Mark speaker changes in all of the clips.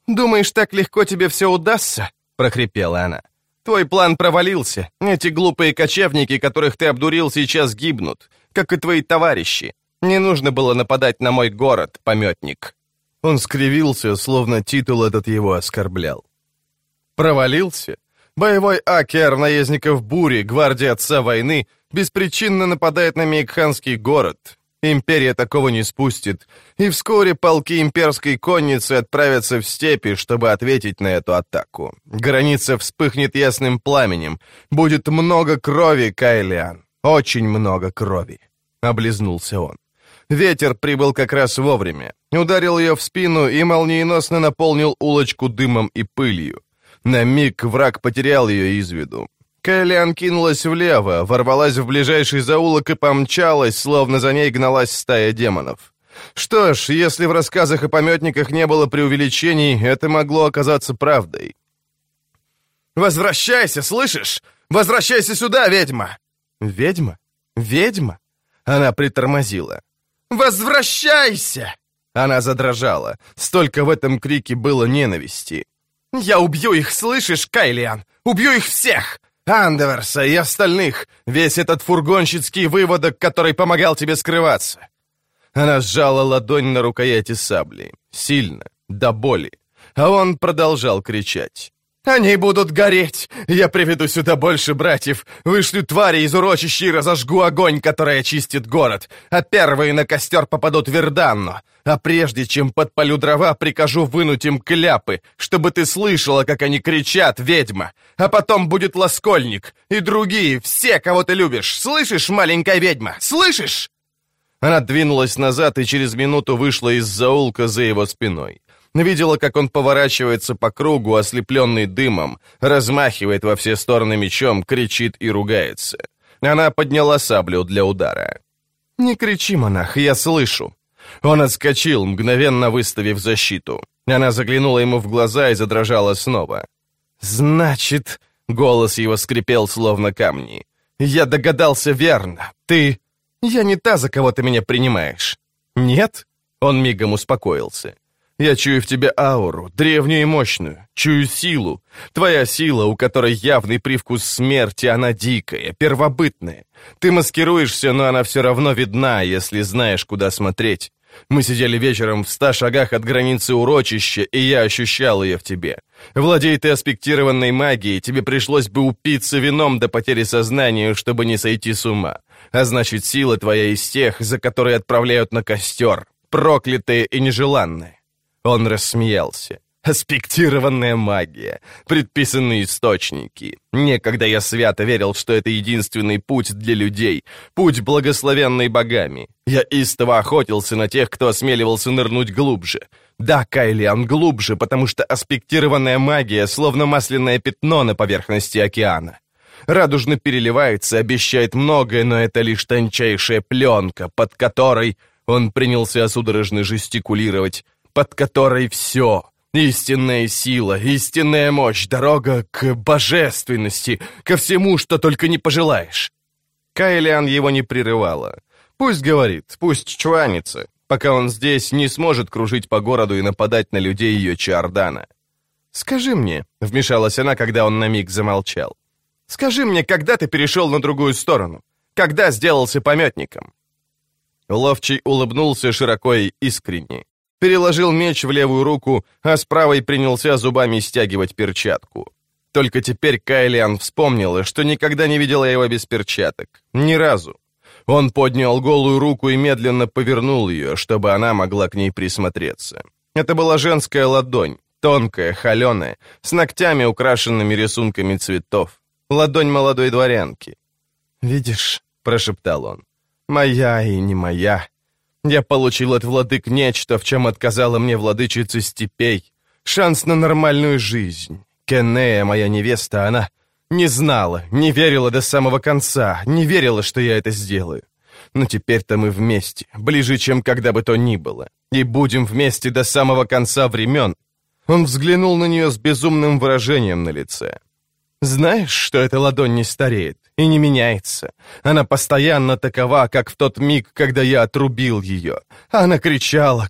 Speaker 1: «Думаешь, так легко тебе все удастся?» — прохрипела она. «Твой план провалился. Эти глупые кочевники, которых ты обдурил, сейчас гибнут, как и твои товарищи. Не нужно было нападать на мой город, пометник». Он скривился, словно титул этот его оскорблял. «Провалился? Боевой акер наездников бури, гвардия отца войны, беспричинно нападает на Мейкханский город. Империя такого не спустит, и вскоре полки имперской конницы отправятся в степи, чтобы ответить на эту атаку. Граница вспыхнет ясным пламенем. Будет много крови, Кайлиан, очень много крови», — облизнулся он. Ветер прибыл как раз вовремя, ударил ее в спину и молниеносно наполнил улочку дымом и пылью. На миг враг потерял ее из виду. Кайлиан кинулась влево, ворвалась в ближайший заулок и помчалась, словно за ней гналась стая демонов. Что ж, если в рассказах и памятниках не было преувеличений, это могло оказаться правдой. «Возвращайся, слышишь? Возвращайся сюда, ведьма!» «Ведьма? Ведьма?» Она притормозила. «Возвращайся!» Она задрожала. Столько в этом крике было ненависти. «Я убью их, слышишь, Кайлиан? Убью их всех! Андеверса и остальных! Весь этот фургонщицкий выводок, который помогал тебе скрываться!» Она сжала ладонь на рукояти сабли. Сильно, до боли. А он продолжал кричать. «Они будут гореть! Я приведу сюда больше братьев, вышлю твари из урочища и разожгу огонь, который очистит город, а первые на костер попадут в Верданно. А прежде чем подпалю дрова, прикажу вынуть им кляпы, чтобы ты слышала, как они кричат, ведьма. А потом будет Ласкольник и другие, все, кого ты любишь. Слышишь, маленькая ведьма? Слышишь?» Она двинулась назад и через минуту вышла из заулка за его спиной. Видела, как он поворачивается по кругу, ослепленный дымом, размахивает во все стороны мечом, кричит и ругается. Она подняла саблю для удара. «Не кричи, монах, я слышу». Он отскочил, мгновенно выставив защиту. Она заглянула ему в глаза и задрожала снова. «Значит...» — голос его скрипел, словно камни. «Я догадался верно. Ты... Я не та, за кого ты меня принимаешь». «Нет?» — он мигом успокоился. «Я чую в тебе ауру, древнюю и мощную, чую силу. Твоя сила, у которой явный привкус смерти, она дикая, первобытная. Ты маскируешься, но она все равно видна, если знаешь, куда смотреть. Мы сидели вечером в 100 шагах от границы урочища, и я ощущал ее в тебе. Владей ты аспектированной магией, тебе пришлось бы упиться вином до потери сознания, чтобы не сойти с ума. А значит, сила твоя из тех, за которые отправляют на костер, проклятые и нежеланные». Он рассмеялся. «Аспектированная магия, предписанные источники. Некогда я свято верил, что это единственный путь для людей, путь, благословенный богами. Я истово охотился на тех, кто осмеливался нырнуть глубже. Да, Кайлиан, глубже, потому что аспектированная магия словно масляное пятно на поверхности океана. Радужно переливается, обещает многое, но это лишь тончайшая пленка, под которой...» Он принялся судорожно жестикулировать. «Под которой все. Истинная сила, истинная мощь, дорога к божественности, ко всему, что только не пожелаешь». Кайлиан его не прерывала. Пусть говорит, пусть чванится, пока он здесь не сможет кружить по городу и нападать на людей ее Чардана. «Скажи мне», — вмешалась она, когда он на миг замолчал, «скажи мне, когда ты перешел на другую сторону? Когда сделался памятником?» Ловчий улыбнулся широко и искренне. Переложил меч в левую руку, а с правой принялся зубами стягивать перчатку. Только теперь Кайлиан вспомнила, что никогда не видела его без перчаток. Ни разу. Он поднял голую руку и медленно повернул ее, чтобы она могла к ней присмотреться. Это была женская ладонь, тонкая, холеная, с ногтями, украшенными рисунками цветов. Ладонь молодой дворянки. «Видишь», — прошептал он, — «моя и не моя. Я получил от владык нечто, в чем отказала мне владычица степей. Шанс на нормальную жизнь. Кенея, моя невеста, она не знала, не верила до самого конца, не верила, что я это сделаю. Но теперь-то мы вместе, ближе, чем когда бы то ни было. И будем вместе до самого конца времен». Он взглянул на нее с безумным выражением на лице. Знаешь, что эта ладонь не стареет и не меняется? Она постоянно такова, как в тот миг, когда я отрубил ее. Она кричала,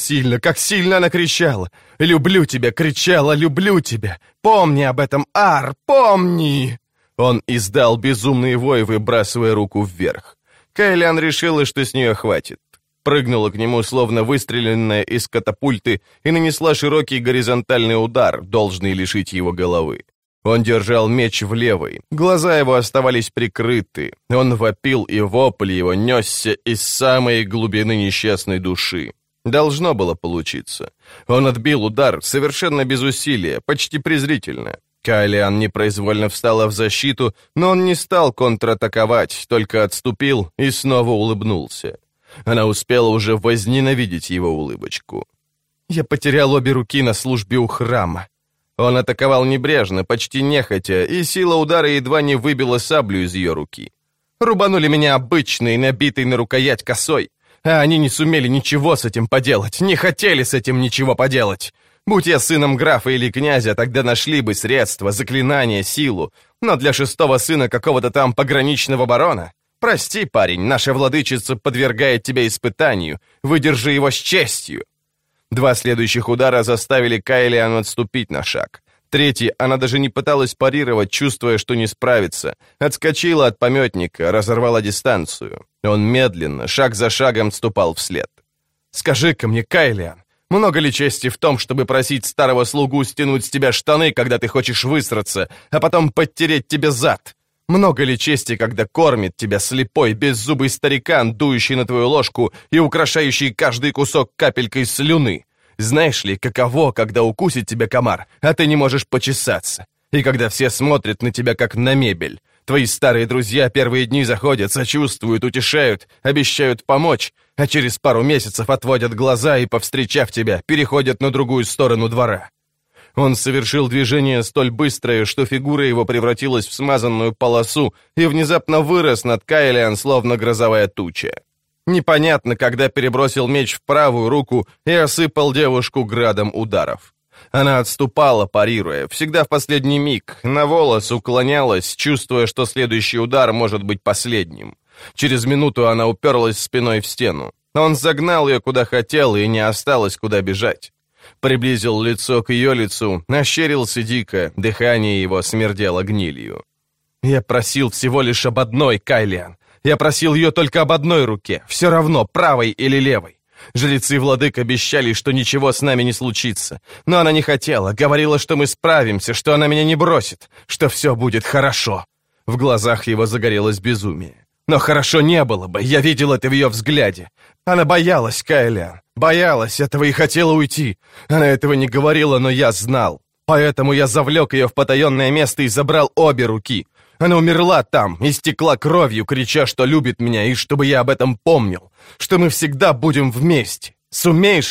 Speaker 1: как сильно она кричала. «Люблю тебя!» кричала, «люблю тебя!» Помни об этом, Ар, помни!» Он издал безумный вой, выбрасывая руку вверх. Кайлиан решила, что с нее хватит. Прыгнула к нему, словно выстреленная из катапульты, и нанесла широкий горизонтальный удар, должный лишить его головы. Он держал меч в левой, глаза его оставались прикрыты. Он вопил, и вопль его несся из самой глубины несчастной души. Должно было получиться. Он отбил удар совершенно без усилия, почти презрительно. Кайлиан непроизвольно встала в защиту, но он не стал контратаковать, только отступил и снова улыбнулся. Она успела уже возненавидеть его улыбочку. «Я потерял обе руки на службе у храма». Он атаковал небрежно, почти нехотя, и сила удара едва не выбила саблю из ее руки. Рубанули меня обычной, набитой на рукоять косой, а они не сумели ничего с этим поделать, не хотели с этим ничего поделать. Будь я сыном графа или князя, тогда нашли бы средства, заклинания, силу, но для шестого сына какого-то там пограничного барона... Прости, парень, наша владычица подвергает тебя испытанию, выдержи его с честью. Два следующих удара заставили Кайлиан отступить на шаг. Третий она даже не пыталась парировать, чувствуя, что не справится. Отскочила от пометника, разорвала дистанцию. Он медленно, шаг за шагом ступал вслед. «Скажи-ка мне, Кайлиан, много ли чести в том, чтобы просить старого слугу стянуть с тебя штаны, когда ты хочешь высраться, а потом подтереть тебе зад? Много ли чести, когда кормит тебя слепой, беззубый старикан, дующий на твою ложку и украшающий каждый кусок капелькой слюны? Знаешь ли, каково, когда укусит тебя комар, а ты не можешь почесаться? И когда все смотрят на тебя, как на мебель. Твои старые друзья первые дни заходят, сочувствуют, утешают, обещают помочь, а через пару месяцев отводят глаза и, повстречав тебя, переходят на другую сторону двора». Он совершил движение столь быстрое, что фигура его превратилась в смазанную полосу и внезапно вырос над Кайлиан, словно грозовая туча. Непонятно, когда перебросил меч в правую руку и осыпал девушку градом ударов. Она отступала, парируя, всегда в последний миг, на волос уклонялась, чувствуя, что следующий удар может быть последним. Через минуту она уперлась спиной в стену. Он загнал ее куда хотел, и не осталось куда бежать. Приблизил лицо к ее лицу, ощерился дико, дыхание его смердело гнилью. «Я просил всего лишь об одной, Кайлиан. Я просил ее только об одной руке, все равно, правой или левой. Жрецы владык обещали, что ничего с нами не случится. Но она не хотела, говорила, что мы справимся, что она меня не бросит, что все будет хорошо». В глазах его загорелось безумие. Но хорошо не было бы, я видел это в ее взгляде. Она боялась, Кайлиан, боялась этого и хотела уйти. Она этого не говорила, но я знал. Поэтому я завлек ее в потаенное место и забрал обе руки. Она умерла там, истекла кровью, крича, что любит меня, и чтобы я об этом помнил, что мы всегда будем вместе. Сумеешь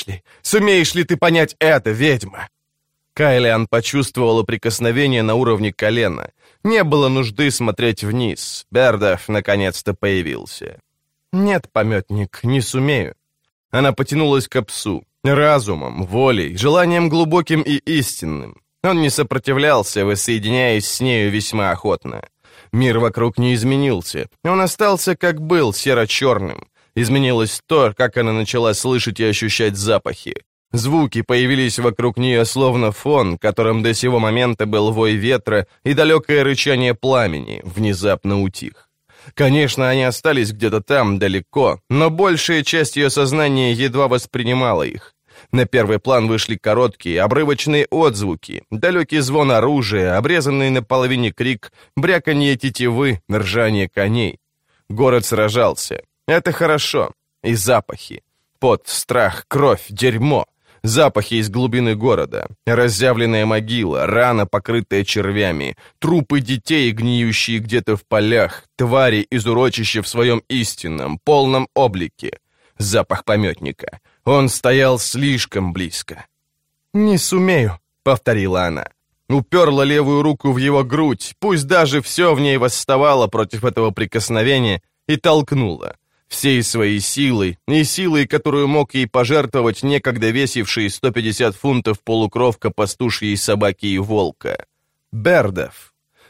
Speaker 1: ли ты понять это, ведьма?» Кайлиан почувствовала прикосновение на уровне колена. Не было нужды смотреть вниз. Бердов наконец-то появился. «Нет, пометник, не сумею». Она потянулась к псу. Разумом, волей, желанием глубоким и истинным. Он не сопротивлялся, воссоединяясь с нею весьма охотно. Мир вокруг не изменился. Он остался как был, серо-черным. Изменилось то, как она начала слышать и ощущать запахи. Звуки появились вокруг нее словно фон, которым до сего момента был вой ветра и далекое рычание пламени, внезапно утих. Конечно, они остались где-то там, далеко, но большая часть ее сознания едва воспринимала их. На первый план вышли короткие, обрывочные отзвуки, далекий звон оружия, обрезанный на половине крик, бряканье тетивы, ржание коней. Город сражался. Это хорошо. И запахи. Пот, страх, кровь, дерьмо. Запахи из глубины города. Разъявленная могила, рана, покрытая червями, трупы детей, гниющие где-то в полях, твари из урочища в своем истинном, полном облике. Запах пометника. Он стоял слишком близко. «Не сумею», — повторила она. Уперла левую руку в его грудь, пусть даже все в ней восставало против этого прикосновения, и толкнула. Всей своей силой, и силой, которую мог ей пожертвовать некогда весивший 150 фунтов полукровка пастушьей собаки и волка. Бердов.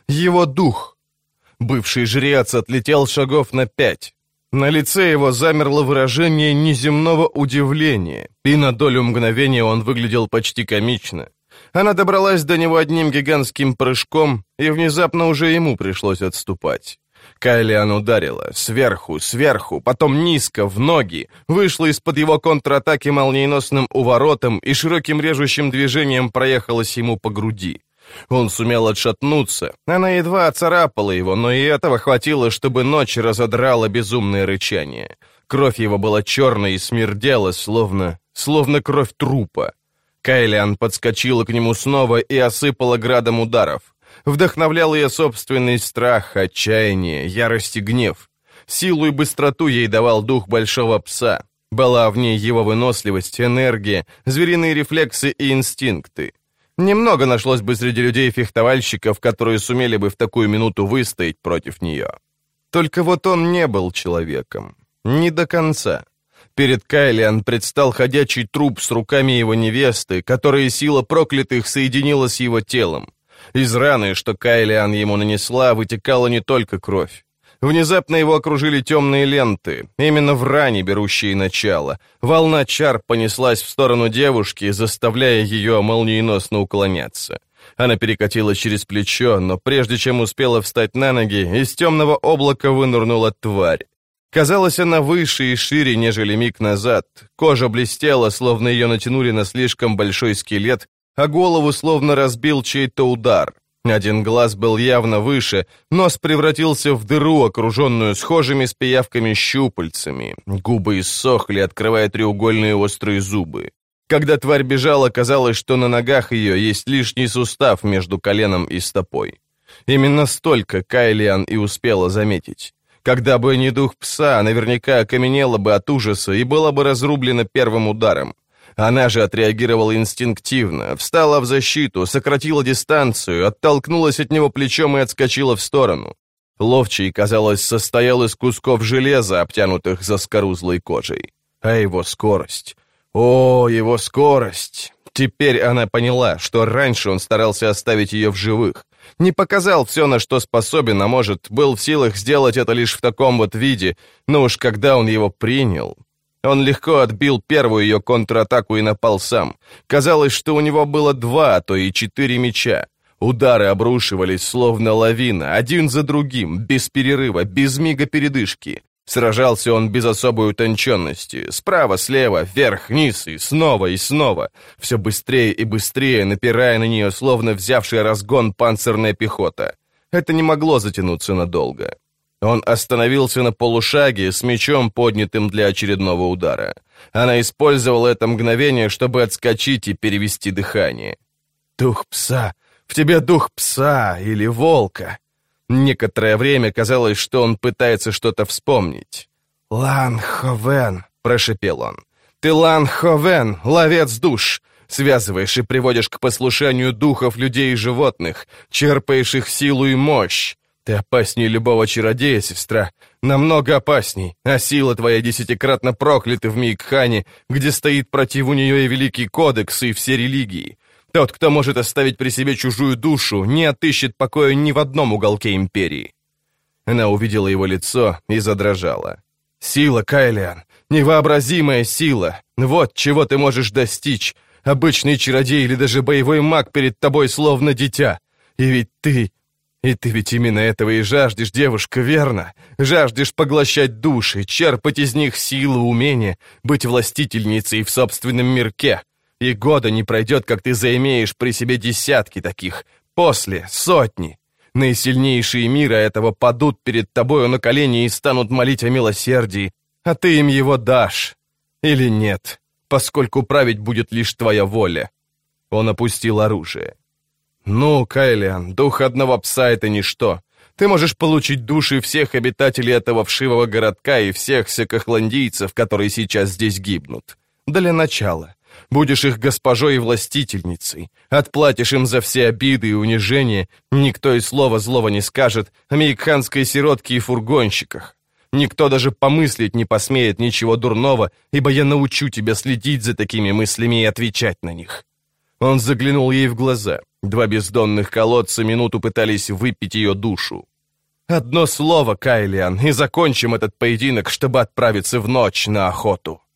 Speaker 1: Его дух. Бывший жрец отлетел шагов на 5. На лице его замерло выражение неземного удивления, и на долю мгновения он выглядел почти комично. Она добралась до него одним гигантским прыжком, и внезапно уже ему пришлось отступать. Кайлиан ударила сверху, потом низко, в ноги, вышла из-под его контратаки молниеносным уворотом и широким режущим движением проехалась ему по груди. Он сумел отшатнуться, она едва оцарапала его, но и этого хватило, чтобы ночь разодрала безумное рычание. Кровь его была черной и смердела, словно кровь трупа. Кайлиан подскочила к нему снова и осыпала градом ударов. Вдохновлял ее собственный страх, отчаяние, ярость и гнев. Силу и быстроту ей давал дух большого пса. Была в ней его выносливость, энергия, звериные рефлексы и инстинкты. Немного нашлось бы среди людей-фехтовальщиков, которые сумели бы в такую минуту выстоять против нее. Только вот он не был человеком. Не до конца. Перед Кайлиан предстал ходячий труп с руками его невесты, которая сила проклятых соединила с его телом. Из раны, что Кайлиан ему нанесла, вытекала не только кровь. Внезапно его окружили темные ленты, именно в ране, берущие начало. Волна чар понеслась в сторону девушки, заставляя ее молниеносно уклоняться. Она перекатилась через плечо, но прежде чем успела встать на ноги, из темного облака вынырнула тварь. Казалось, она выше и шире, нежели миг назад. Кожа блестела, словно ее натянули на слишком большой скелет, а голову словно разбил чей-то удар. Один глаз был явно выше, нос превратился в дыру, окруженную схожими с пиявками щупальцами. Губы иссохли, открывая треугольные острые зубы. Когда тварь бежала, казалось, что на ногах ее есть лишний сустав между коленом и стопой. Именно столько Кайлиан и успела заметить. Когда бы не дух пса, наверняка окаменела бы от ужаса и была бы разрублена первым ударом. Она же отреагировала инстинктивно, встала в защиту, сократила дистанцию, оттолкнулась от него плечом и отскочила в сторону. Ловчий, казалось, состоял из кусков железа, обтянутых заскорузлой кожей. А его скорость... О, его скорость! Теперь она поняла, что раньше он старался оставить ее в живых. Не показал все, на что способен, а может, был в силах сделать это лишь в таком вот виде, но уж когда он его принял... Он легко отбил первую ее контратаку и напал сам. Казалось, что у него было 2, а то и 4 меча. Удары обрушивались, словно лавина, один за другим, без перерыва, без мига передышки. Сражался он без особой утонченности. Справа, слева, вверх, вниз и снова, и снова. Все быстрее и быстрее, напирая на нее, словно взявшая разгон панцирная пехота. Это не могло затянуться надолго. Он остановился на полушаге с мечом, поднятым для очередного удара. Она использовала это мгновение, чтобы отскочить и перевести дыхание. «Дух пса! В тебе дух пса или волка!» Некоторое время казалось, что он пытается что-то вспомнить. «Лан Ховен!» — прошепел он. «Ты Лан Ховен, ловец душ! Связываешь и приводишь к послушанию духов людей и животных, черпаешь их силу и мощь. Ты опаснее любого чародея, сестра, намного опасней, а сила твоя 10-кратно проклята в Мейкхане, где стоит против нее и Великий Кодекс, и все религии. Тот, кто может оставить при себе чужую душу, не отыщет покоя ни в одном уголке империи». Она увидела его лицо и задрожала. «Сила, Кайлиан, невообразимая сила, вот чего ты можешь достичь. Обычный чародей или даже боевой маг перед тобой словно дитя. И ведь ты... И ты ведь именно этого и жаждешь, девушка, верно? Жаждешь поглощать души, черпать из них силу, умение, быть властительницей в собственном мирке. И года не пройдет, как ты заимеешь при себе десятки таких, после сотни. Наисильнейшие мира этого падут перед тобою на колени и станут молить о милосердии, а ты им его дашь. Или нет, поскольку править будет лишь твоя воля». Он опустил оружие. «Ну, Кайлиан, дух одного пса — это ничто. Ты можешь получить души всех обитателей этого вшивого городка и всех секохландийцев, которые сейчас здесь гибнут. Для начала. Будешь их госпожой и властительницей. Отплатишь им за все обиды и унижения. Никто и слова злого не скажет о мейкханской сиротке и фургонщиках. Никто даже помыслить не посмеет ничего дурного, ибо я научу тебя следить за такими мыслями и отвечать на них». Он заглянул ей в глаза. 2 бездонных колодца минуту пытались выпить ее душу. Одно слово, Кайлиан, и закончим этот поединок, чтобы отправиться в ночь на охоту.